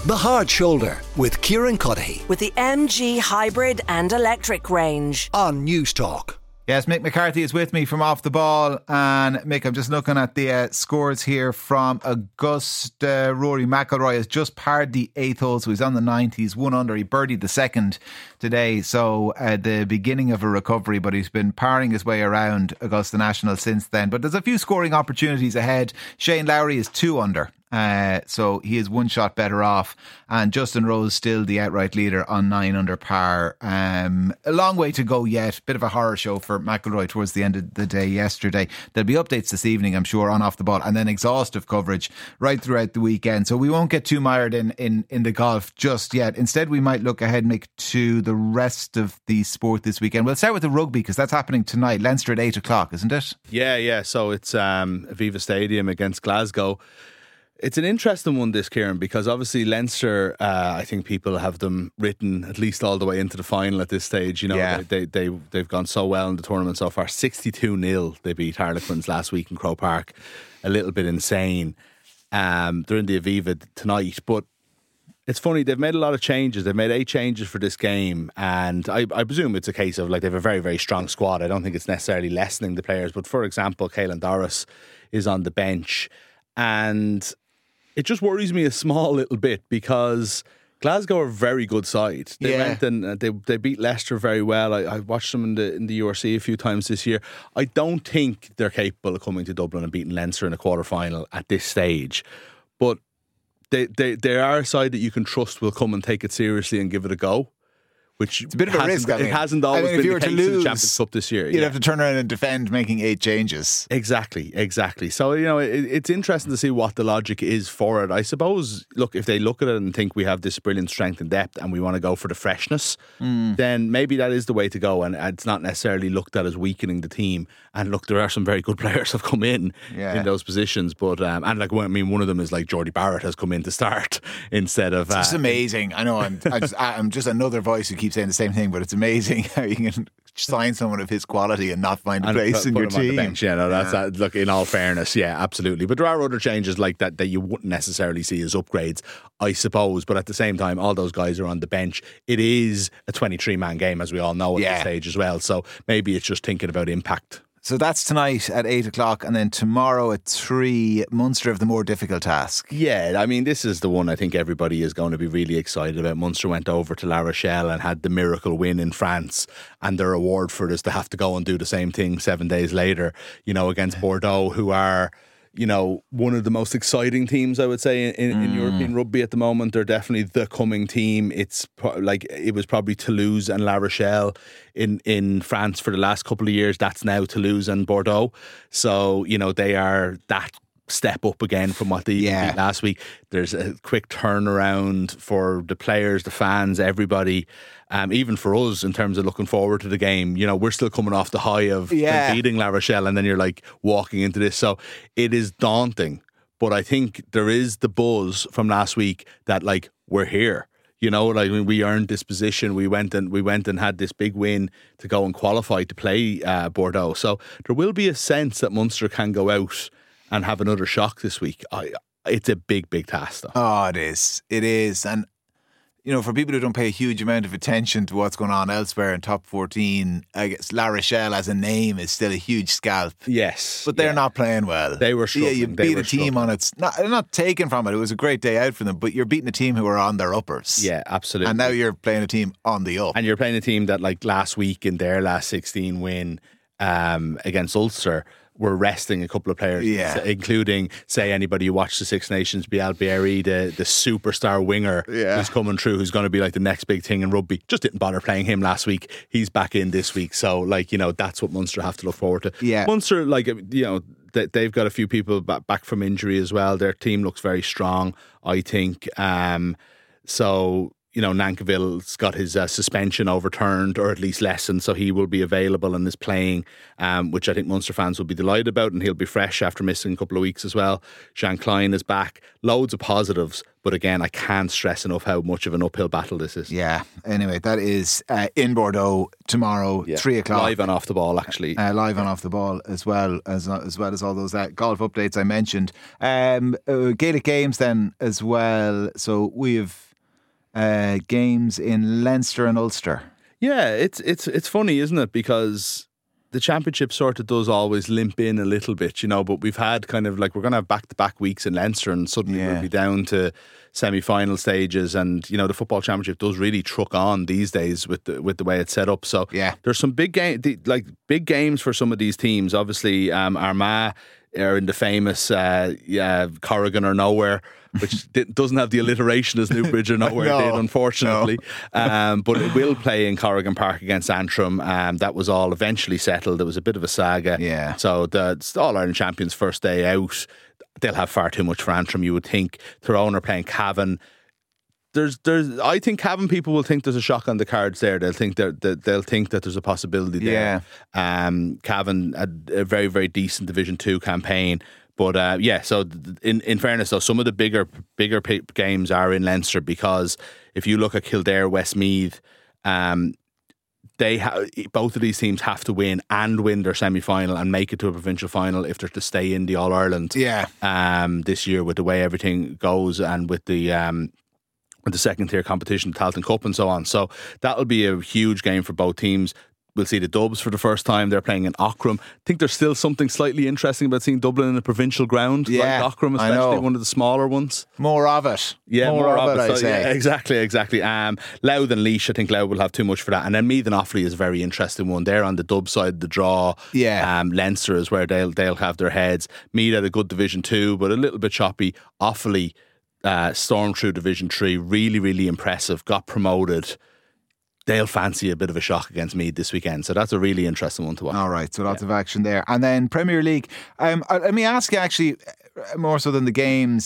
The Hard Shoulder with Kieran Cuddihy with the MG Hybrid and Electric range on News Talk. Yes, Mick McCarthy is with me from Off the Ball. And Mick, I'm just looking at the scores here from Augusta. Rory McIlroy has just parred the 8th hole, so he's on the 9th. He's 1 under. He birdied the 2nd today, so the beginning of a recovery, but he's been parring his way around Augusta National since then. But there's a few scoring opportunities ahead. Shane Lowry is 2 under. So he is 1 shot better off, and Justin Rose still the outright leader on 9 under par. A long way to go yet. Bit of a horror show for McIlroy towards the end of the day yesterday. There'll be updates this evening, I'm sure, on Off the Ball, and then exhaustive coverage right throughout the weekend. So we won't get too mired in the golf just yet. Instead, we might look ahead, Mick, to the rest of the sport this weekend. We'll start with the rugby, because that's happening tonight. Leinster at 8 o'clock, isn't it? Yeah. So it's Aviva Stadium against Glasgow. It's an interesting one, this, Kieran, because obviously Leinster, I think people have them written at least all the way into the final at this stage. You know, yeah. they've gone so well in the tournament so far. 62-0 they beat Harlequins last week in Croke Park. A little bit insane. They're in the Aviva tonight, but it's funny, they've made a lot of changes. They've made 8 changes for this game, and I presume it's a case of, like, they have a very, very strong squad. I don't think it's necessarily lessening the players, but for example, Caelan Doris is on the bench, and it just worries me a small little bit, because Glasgow are a very good side. They went and they beat Leicester very well. I watched them in the URC a few times this year. I don't think they're capable of coming to Dublin and beating Leinster in a quarter-final at this stage. But they are a side that you can trust will come and take it seriously and give it a go. Which it's a bit of a risk. It hasn't always been the case in the Champions Cup this year. You'd have to turn around and defend making 8 changes. Exactly. So, you know, it's interesting to see what the logic is for it. I suppose, look, if they look at it and think we have this brilliant strength and depth and we want to go for the freshness, then maybe that is the way to go, and it's not necessarily looked at as weakening the team. And look, there are some very good players have come in those positions, but and like, I mean, one of them is like Jordy Barrett has come in to start instead of. It's amazing. I know. I'm just another voice who keeps saying the same thing, but it's amazing how you can sign someone of his quality and not find a place in your team. That's look, in all fairness, yeah, absolutely. But there are other changes like that you wouldn't necessarily see as upgrades, I suppose. But at the same time, all those guys are on the bench. It is a 23-man game, as we all know at this stage as well. So maybe it's just thinking about impact. So that's tonight at 8 o'clock, and then tomorrow at 3, Munster have the more difficult task. Yeah, I mean, this is the one I think everybody is going to be really excited about. Munster went over to La Rochelle and had the miracle win in France, and their reward for it is to have to go and do the same thing 7 days later, you know, against Bordeaux, who are, you know, one of the most exciting teams, I would say, in European rugby at the moment. They're definitely the coming team. It's like, it was probably Toulouse and La Rochelle in France for the last couple of years. That's now Toulouse and Bordeaux. So, you know, they are that step up again from what they did last week. There's a quick turnaround for the players, the fans, everybody. Even for us, in terms of looking forward to the game, you know, we're still coming off the high of beating La Rochelle, and then you're like walking into this. So it is daunting, but I think there is the buzz from last week that, like, we're here. You know, like, we earned this position. We went and had this big win to go and qualify to play Bordeaux. So there will be a sense that Munster can go out and have another shock this week. It's a big, big task, though. Oh, it is. And, you know, for people who don't pay a huge amount of attention to what's going on elsewhere in top 14, I guess La Rochelle as a name is still a huge scalp. Yes. But they're not playing well. They were struggling. Yeah, you beat a team on its... Not taken from it. It was a great day out for them, but you're beating a team who are on their uppers. Yeah, absolutely. And now you're playing a team on the up. And you're playing a team that, like, last week in their last 16 win against Ulster, were resting a couple of players, including, say, anybody who watched the Six Nations, Bial Bieri, the superstar winger who's coming through, who's going to be like the next big thing in rugby. Just didn't bother playing him last week. He's back in this week. So, like, you know, that's what Munster have to look forward to. Yeah. Munster, like, you know, they've got a few people back from injury as well. Their team looks very strong, I think. So, Nankiville's got his suspension overturned, or at least lessened, so he will be available and is playing, which I think Munster fans will be delighted about, and he'll be fresh after missing a couple of weeks as well. Jean Klein is back. Loads of positives, but again, I can't stress enough how much of an uphill battle this is. Yeah. Anyway, that is in Bordeaux tomorrow, 3 o'clock. Live and off the ball, actually. Live and off the ball, as well as all those golf updates I mentioned. Gaelic games then as well. So we have games in Leinster and Ulster. Yeah, it's funny, isn't it? Because the championship sort of does always limp in a little bit, but we've had kind of like, we're going to have back-to-back weeks in Leinster, and suddenly we'll be down to semi-final stages, and the football championship does really truck on these days with the way it's set up. So there's some big games for some of these teams. Obviously, Armagh are in the famous Corrigan or Nowhere, which doesn't have the alliteration as Newbridge or Nowhere did, unfortunately. No. But it will play in Corrigan Park against Antrim. That was all eventually settled. It was a bit of a saga. Yeah. So the All-Ireland champions' first day out, they'll have far too much for Antrim, you would think. Tyrone are playing Cavan. I think Cavan people will think there's a shock on the cards there. They'll think that there's a possibility there. Yeah. Cavan had a very, very decent Division 2 campaign. But so in fairness though, some of the bigger games are in Leinster, because if you look at Kildare, Westmeath, both of these teams have to win their semi-final and make it to a provincial final if they're to stay in the All-Ireland this year, with the way everything goes, and with the second tier competition, Tailteann Cup and so on. So that'll be a huge game for both teams. We'll see the Dubs for the first time. They're playing in Aughrim. I think there's still something slightly interesting about seeing Dublin in a provincial ground like Aughrim, especially one of the smaller ones. More of it. Yeah, more of it, I say. Yeah, exactly. Louth and Laois, I think Louth will have too much for that. And then Meath and Offaly is a very interesting one. They're on the Dub side of the draw. Yeah. Leinster is where they'll have their heads. Meath had a good Division 2, but a little bit choppy. Offaly stormed through Division 3, really, really impressive, got promoted. They'll fancy a bit of a shock against Meath this weekend. So that's a really interesting one to watch. All right, so lots of action there. And then Premier League. Let me ask you, actually, more so than the games.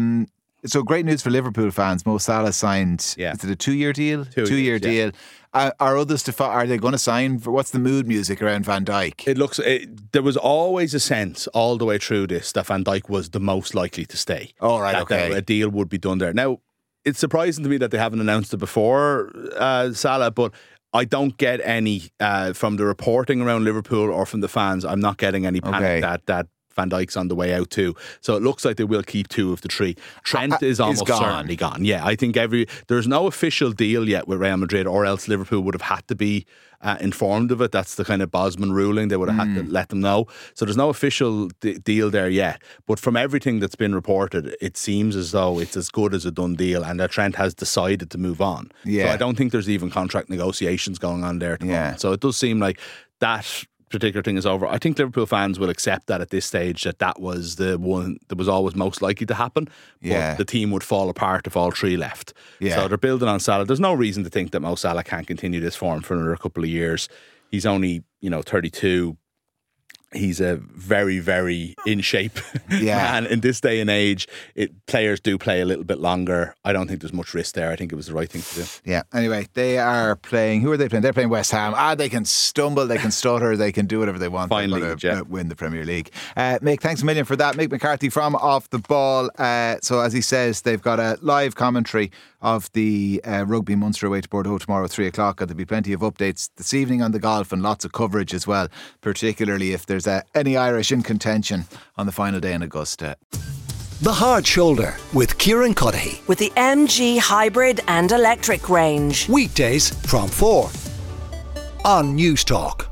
So great news for Liverpool fans. Mo Salah signed, is it a 2-year deal? 2-year deal. Are others are they going to sign? What's the mood music around Van Dijk? There was always a sense all the way through this that Van Dijk was the most likely to stay. All right, that a deal would be done there. Now, it's surprising to me that they haven't announced it before, Salah, but I don't get any from the reporting around Liverpool or from the fans. I'm not getting any panic that Van Dijk's on the way out too. So it looks like they will keep 2 of the 3. Trent is almost certainly gone. Yeah, I think there's no official deal yet with Real Madrid, or else Liverpool would have had to be informed of it. That's the kind of Bosman ruling. They would have had to let them know. So there's no official deal there yet. But from everything that's been reported, it seems as though it's as good as a done deal, and that Trent has decided to move on. Yeah. So I don't think there's even contract negotiations going on there at the moment. So it does seem like that particular thing is over. I think Liverpool fans will accept that at this stage, that was the one that was always most likely to happen. But the team would fall apart if all 3 left. So they're building on Salah. There's no reason to think that Mo Salah can't continue this form for another couple of years. He's only 32. He's a very, very in shape man in this day and age. Players do play a little bit longer. I don't think there's much risk there. I think it was the right thing to do. Yeah. Anyway, they are playing. Who are they playing? They're playing West Ham. They can stumble, they can stutter, they can do whatever they want. Finally, win the Premier League. Mick, thanks a million for that. Mick McCarthy from Off the Ball. So as he says, they've got a live commentary of the rugby Munster away to Bordeaux tomorrow at 3 o'clock, and there'll be plenty of updates this evening on the golf and lots of coverage as well, particularly if there's any Irish in contention on the final day in Augusta. The Hard Shoulder with Kieran Cuddihy. With the MG hybrid and electric range. Weekdays from 4 on News Talk.